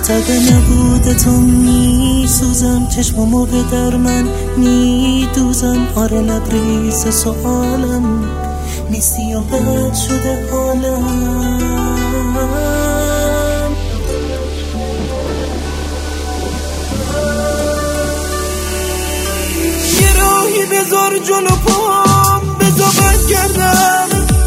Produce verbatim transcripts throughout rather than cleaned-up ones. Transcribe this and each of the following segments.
تب نبود تو میسوزم، چشم موقع در من میدوزم. آره لبریز سوالم نیستی و بد شده حالم. یه راهی بذار جلو پام، بذار برگردم.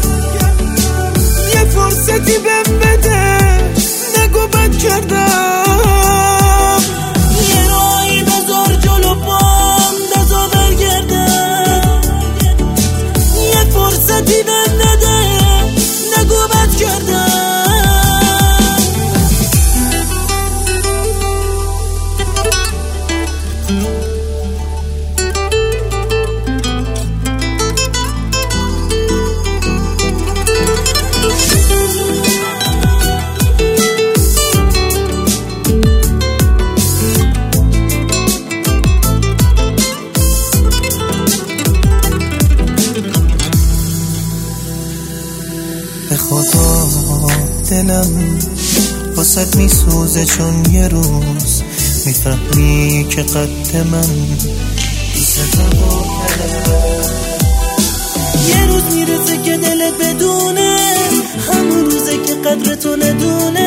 یه فرصتی بهم بده، نگو بد کردم. یه راهی بذار جلو پام، بذار برگردم. یه فرصتی بهم بده، نگو بد کردم. به خدا دلم واسد میسوزه، چون یه روز میفهمی که قد من یه روز میرسه که دلت بدونه، همون روزه که قدر تو ندونه.